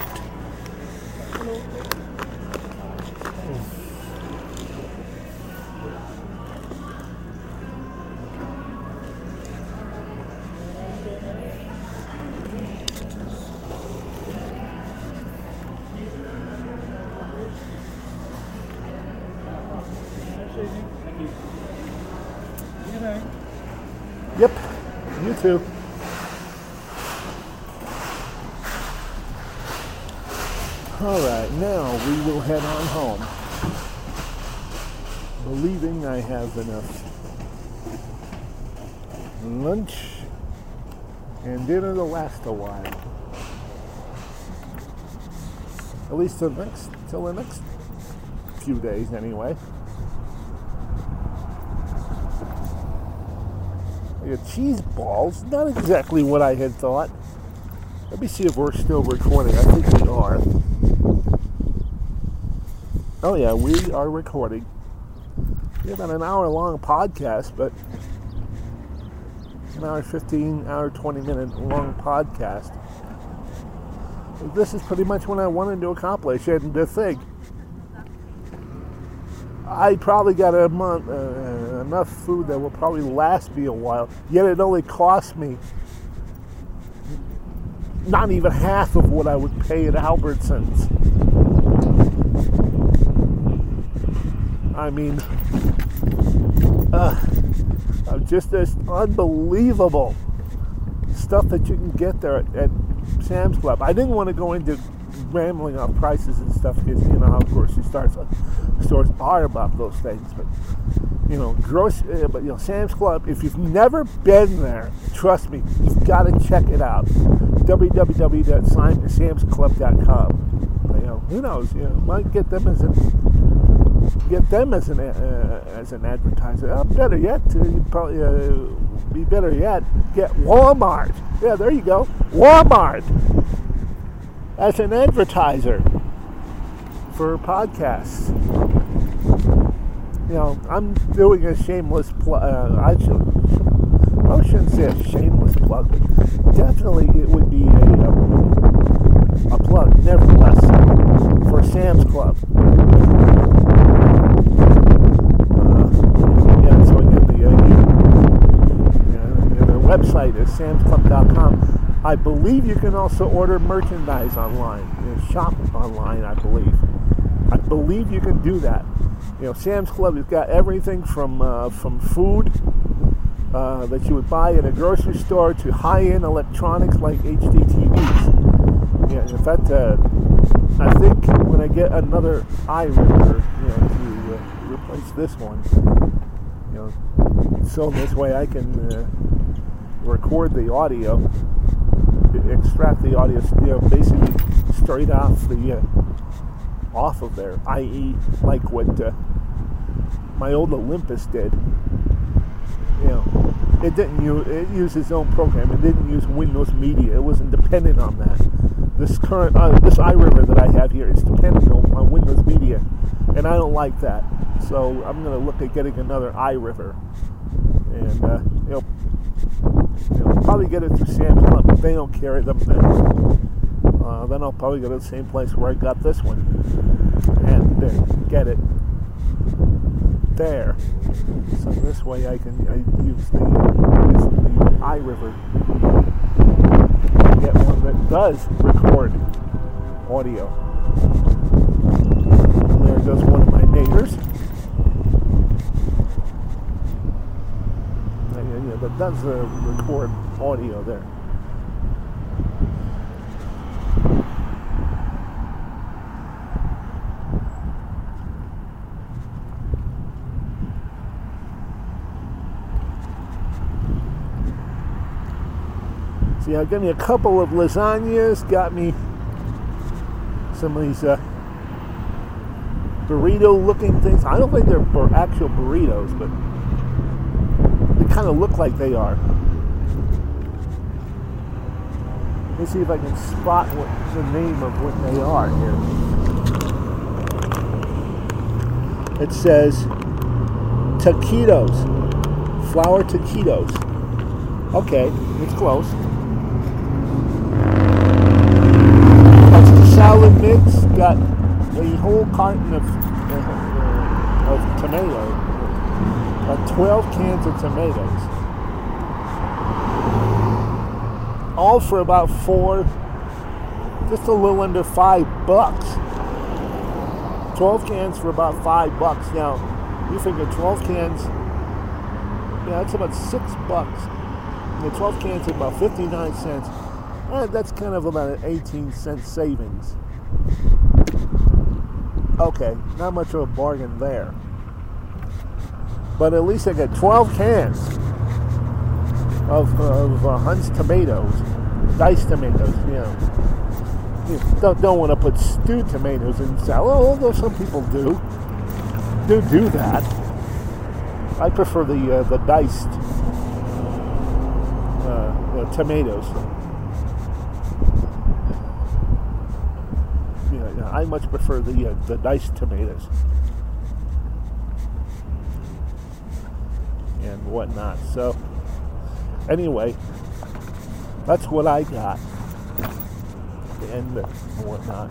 Yep, you too. Alright, now we will head on home. Believing I have enough lunch and dinner to last a while. At least till the next few days anyway. I got cheese balls, not exactly what I had thought. Let me see if we're still recording. I think we are. Oh yeah, we are recording. We have about an hour-long podcast, but an hour 15, hour 20-minute long podcast. This is pretty much what I wanted to accomplish, and the thing, I probably got a month, enough food that will probably last me a while, yet it only cost me not even half of what I would pay at Albertsons. I mean, just this unbelievable stuff that you can get there at Sam's Club. I didn't want to go into rambling on prices and stuff because, you know, how grocery stores are about those things. But, you know, Sam's Club, if you've never been there, trust me, you've got to check it out. www.samsclub.com. You know, who knows? You know, might get them as an advertiser. Better yet, probably be better yet, get Walmart. Yeah, there you go, Walmart as an advertiser for podcasts. You know, I'm doing a shameless plug. I shouldn't say a shameless plug, but definitely it would be a plug, nevertheless, for Sam's Club. So again, the website is samsclub.com. I believe you can also order merchandise online, shop online. I believe you can do that. You know, Sam's Club has got everything from food that you would buy in a grocery store to high-end electronics like HD TVs. Yeah, in fact, I think when I get another iRiver, to replace this one, so this way I can record the audio, extract the audio, basically straight off of there, i.e., like what my old Olympus did. It used its own program. It didn't use Windows Media. It wasn't dependent on that. This iRiver that I have here is dependent on Windows Media, and I don't like that. So I'm going to look at getting another iRiver, and probably get it through Sam's Club. If they don't carry them, then I'll probably go to the same place where I got this one and get it there. So this way I can use the iRiver and get one that does record audio. And there goes one of my neighbors. That does record audio there. See, I got me a couple of lasagnas, got me some of these burrito-looking things. I don't think they're actual burritos, but they kind of look like they are. Let me see if I can spot what the name of what they are here. It says taquitos, flour taquitos. Okay, it's close. Salad mix, got a whole carton of tomatoes, 12 cans of tomatoes, all for about just a little under $5. 12 cans for about $5. Now, you figure 12 cans, yeah, that's about $6. The 12 cans are about 59 cents. That's kind of about an 18-cent savings. Okay, not much of a bargain there. But at least I got 12 cans of Hunt's tomatoes, diced tomatoes. You don't want to put stewed tomatoes in salad, although some people do that. I prefer the diced tomatoes. I much prefer the diced tomatoes and whatnot. So anyway, that's what I got and whatnot.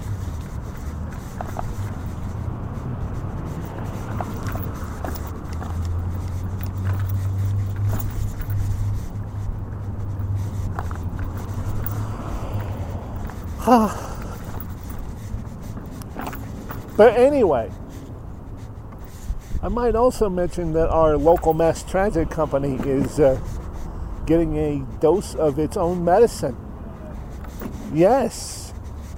But anyway, I might also mention that our local mass transit company is getting a dose of its own medicine. Yes.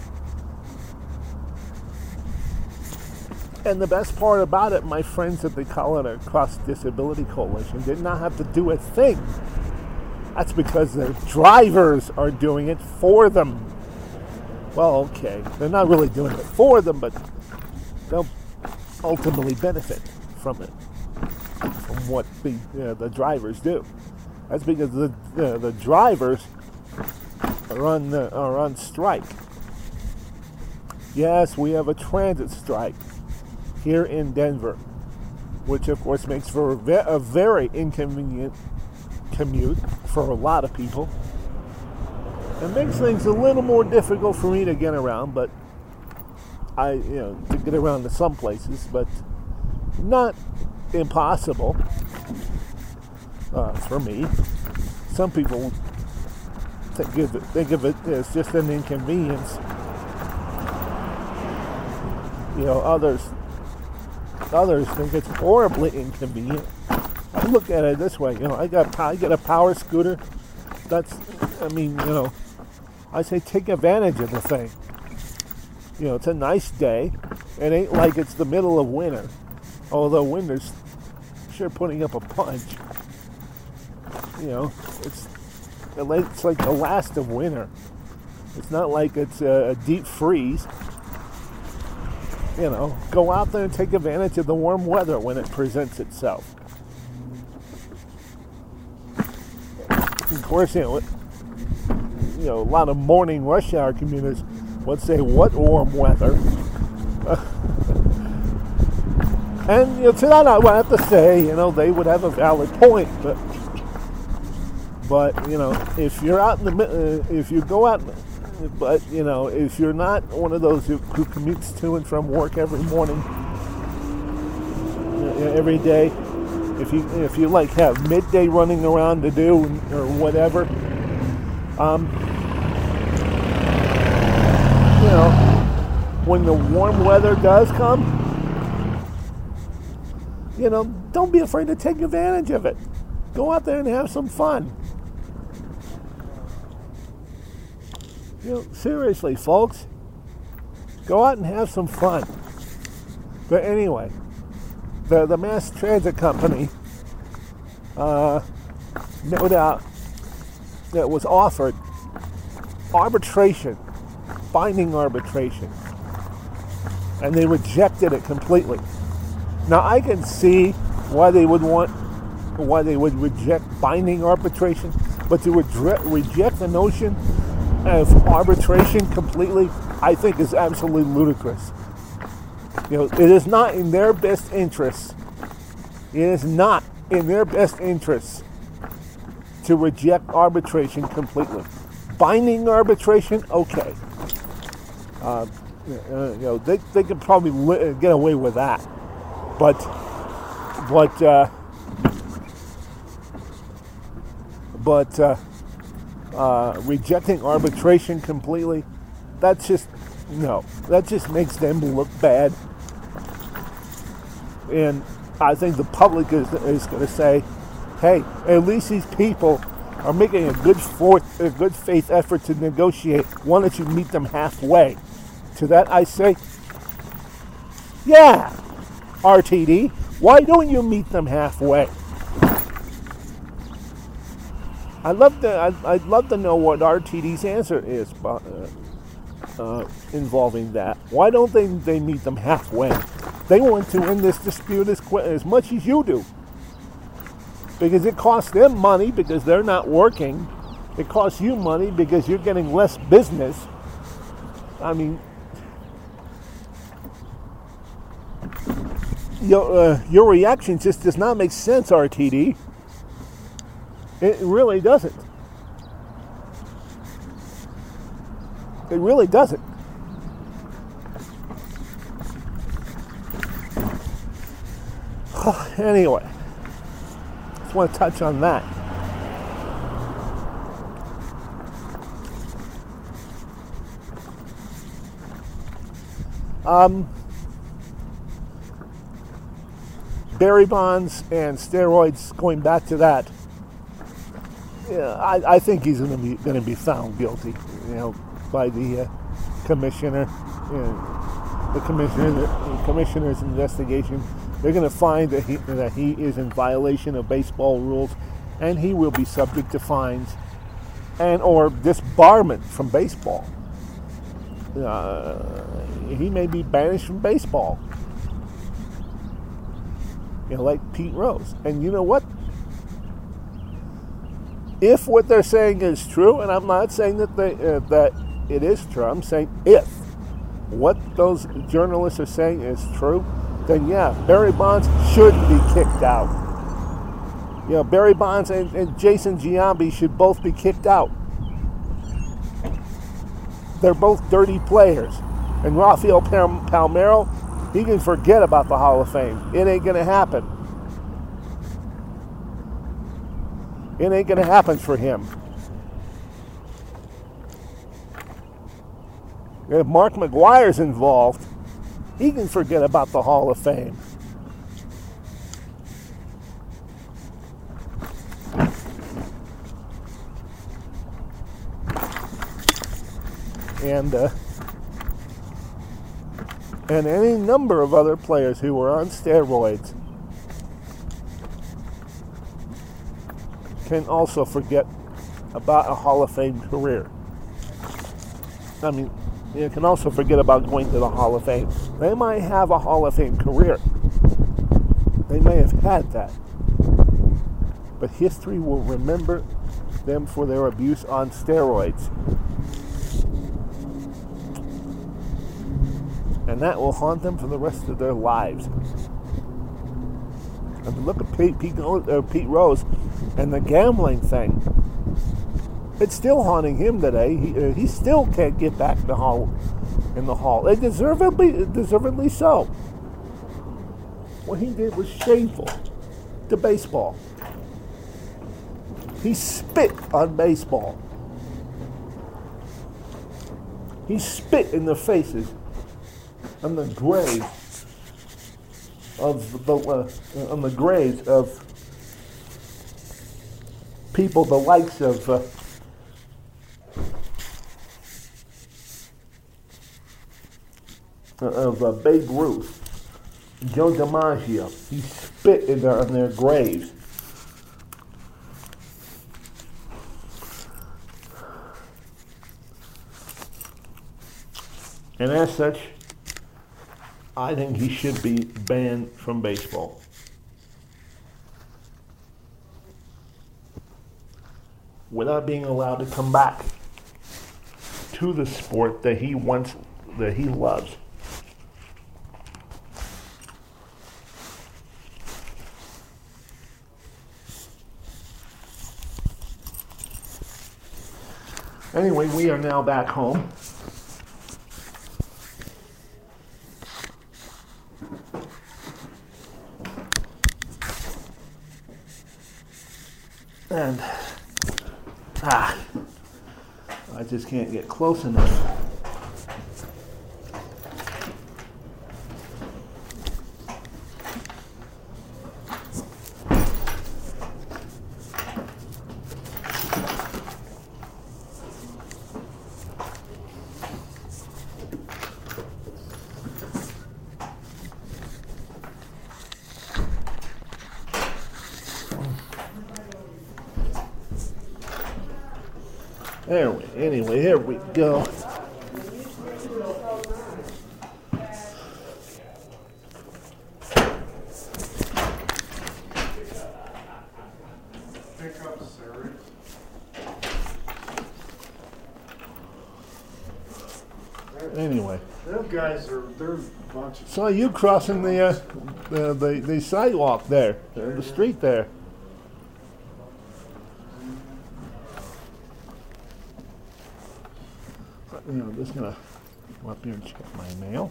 And the best part about it, my friends at the Colorado Cross Disability Coalition did not have to do a thing. That's because the drivers are doing it for them. Well, okay, they're not really doing it for them, but they'll ultimately benefit from it, from what the drivers do. That's because the drivers are on strike. Yes, we have a transit strike here in Denver, which of course makes for a very inconvenient commute for a lot of people. It makes things a little more difficult for me to get around, but to get around to some places, but not impossible for me. Some people think of it as just an inconvenience. Others think it's horribly inconvenient. I look at it this way, I get a power scooter. I say take advantage of the thing. It's a nice day. It ain't like it's the middle of winter, although winter's sure putting up a punch. It's like the last of winter. It's not like it's a deep freeze. Go out there and take advantage of the warm weather when it presents itself. Of course, a lot of morning rush hour commuters would say, what warm weather? And to that I would have to say, they would have a valid point, but if you're out in the if you go out, but if you're not one of those who commutes to and from work every morning, every day, if you like have midday running around to do or whatever, when the warm weather does come, don't be afraid to take advantage of it. Go out there and have some fun. Seriously, folks, go out and have some fun. But anyway, the mass transit company, no doubt, that was offered arbitration, binding arbitration, and they rejected it completely. Now I can see why they would reject binding arbitration, but to reject the notion of arbitration completely, I think is absolutely ludicrous. It is not in their best interest. It is not in their best interest to reject arbitration completely. Binding arbitration, okay. They could probably get away with that, but rejecting arbitration completely, that just makes them look bad. And I think the public is going to say, hey, at least these people are making a good faith effort to negotiate. Why don't you meet them halfway? To that I say, yeah, RTD, why don't you meet them halfway? I'd love to know what RTD's answer is involving that. Why don't they meet them halfway? They want to end this dispute as much as you do, because it costs them money because they're not working. It costs you money because you're getting less business. I mean, your reaction just does not make sense, RTD. It really doesn't. It really doesn't. Anyway, just want to touch on that. Barry Bonds and steroids, going back to that. Yeah, I think he's going to be found guilty, by the commissioner. The commissioner's investigation. They're going to find that he is in violation of baseball rules, and he will be subject to fines and or disbarment from baseball. He may be banished from baseball. Like Pete Rose. And you know what? If what they're saying is true, and I'm not saying that that it is true, I'm saying if what those journalists are saying is true, then yeah, Barry Bonds should be kicked out. Barry Bonds and Jason Giambi should both be kicked out. They're both dirty players. And Rafael Palmeiro, he can forget about the Hall of Fame. It ain't going to happen. It ain't going to happen for him. If Mark McGwire's involved, he can forget about the Hall of Fame. And any number of other players who were on steroids can also forget about a Hall of Fame career. I mean, you can also forget about going to the Hall of Fame. They might have a Hall of Fame career. They may have had that. But history will remember them for their abuse on steroids. And that will haunt them for the rest of their lives. And look at Pete Rose and the gambling thing. It's still haunting him today. He still can't get back in the hall. And deservedly so. What he did was shameful to baseball. He spit on baseball. He spit in the faces on the graves of people the likes of Babe Ruth, Joe DiMaggio. He spit on their graves. And as such, I think he should be banned from baseball. Without being allowed to come back to the sport that he loves. Anyway, we are now back home. And I just can't get close enough. Anyway, here we go. Anyway, them guys they're a bunch of. Saw you crossing the sidewalk there, the street there. I'm just gonna go up here and check my mail.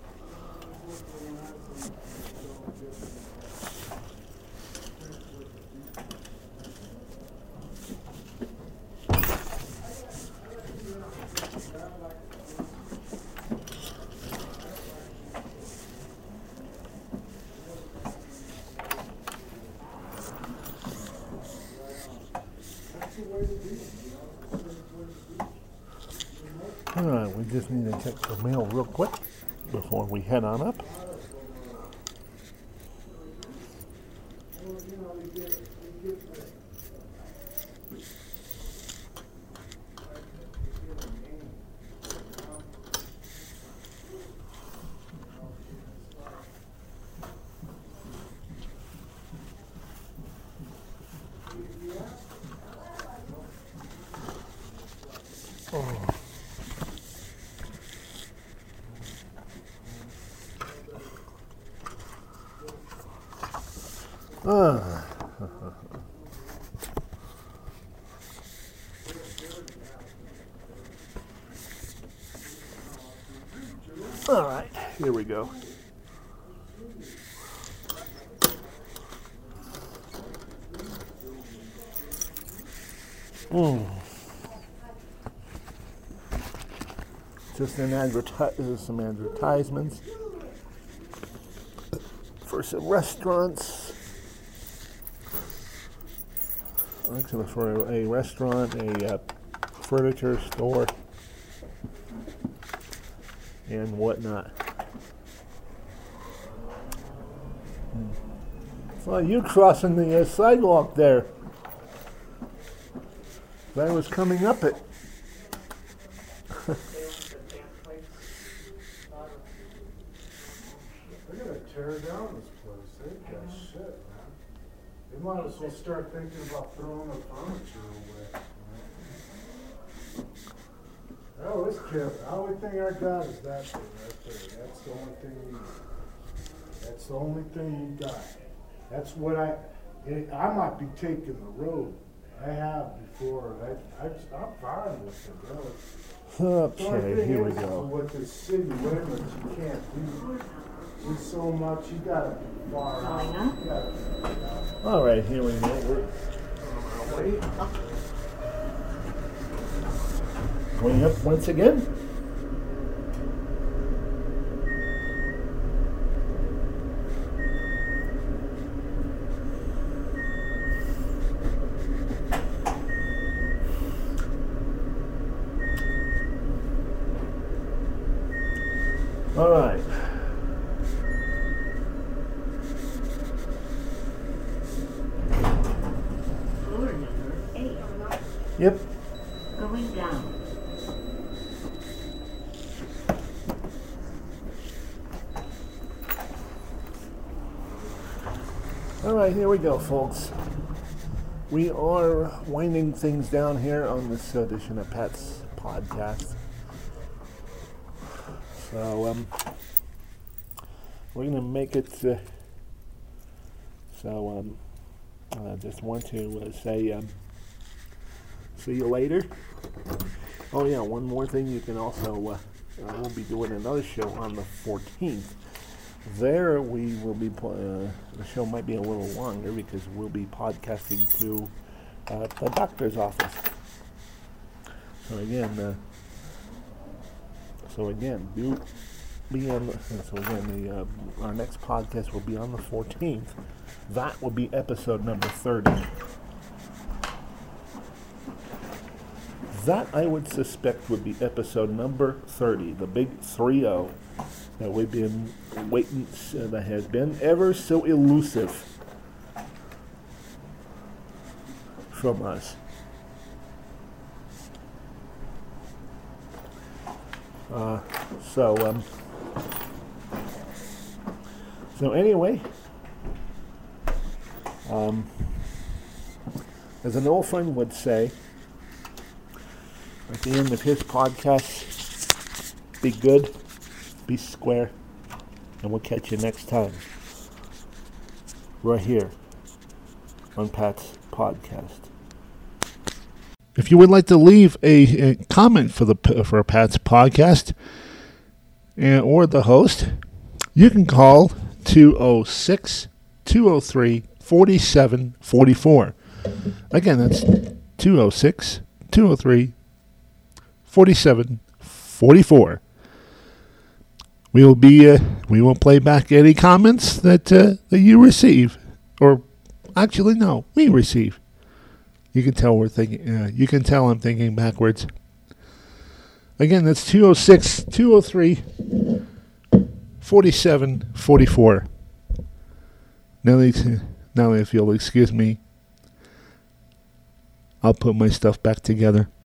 Alright, we just need to check the mail real quick before we head on up. All right, here we go. Just some advertisements for some restaurants. Actually, for a restaurant, a furniture store, and whatnot. Saw you crossing the sidewalk there. I was coming up it. They're gonna tear down this place. They've got shit, man. They might as well start thinking about throwing the furniture away. Oh, this kid. The only thing I got is that thing right there. That's the only thing you need. That's the only thing you got. That's what I might be taking the road. I have before. I'm fine with it, really. Okay, here we go. With the city limits, you can't do so much. You gotta be far out. All right, here we go. Going up once again. All right. Floor number 8. Yep. Going down. All right, here we go, folks. We are winding things down here on this edition of Pat's podcast. So, we're going to make it. I just want to say, see you later. Oh yeah, one more thing. You can also, we'll be doing another show on the 14th. There we will be, the show might be a little longer because we'll be podcasting to the doctor's office. So again, do be on. Our next podcast will be on the 14th. That will be episode number 30. That I would suspect would be episode number 30, the big 3-0 that we've been waiting. That has been ever so elusive from us. So anyway, as an old friend would say at the end of his podcast, be good, be square, and we'll catch you next time right here on Pat's podcast. If you would like to leave a comment for Pat's podcast or the host, you can call 206-203-4744. Again, that's 206-203-4744. We will play back any comments that you receive, or actually no, we receive. You can tell we're thinking. You can tell I'm thinking backwards. Again, that's 206-203-4744. Now, if you'll excuse me, I'll put my stuff back together.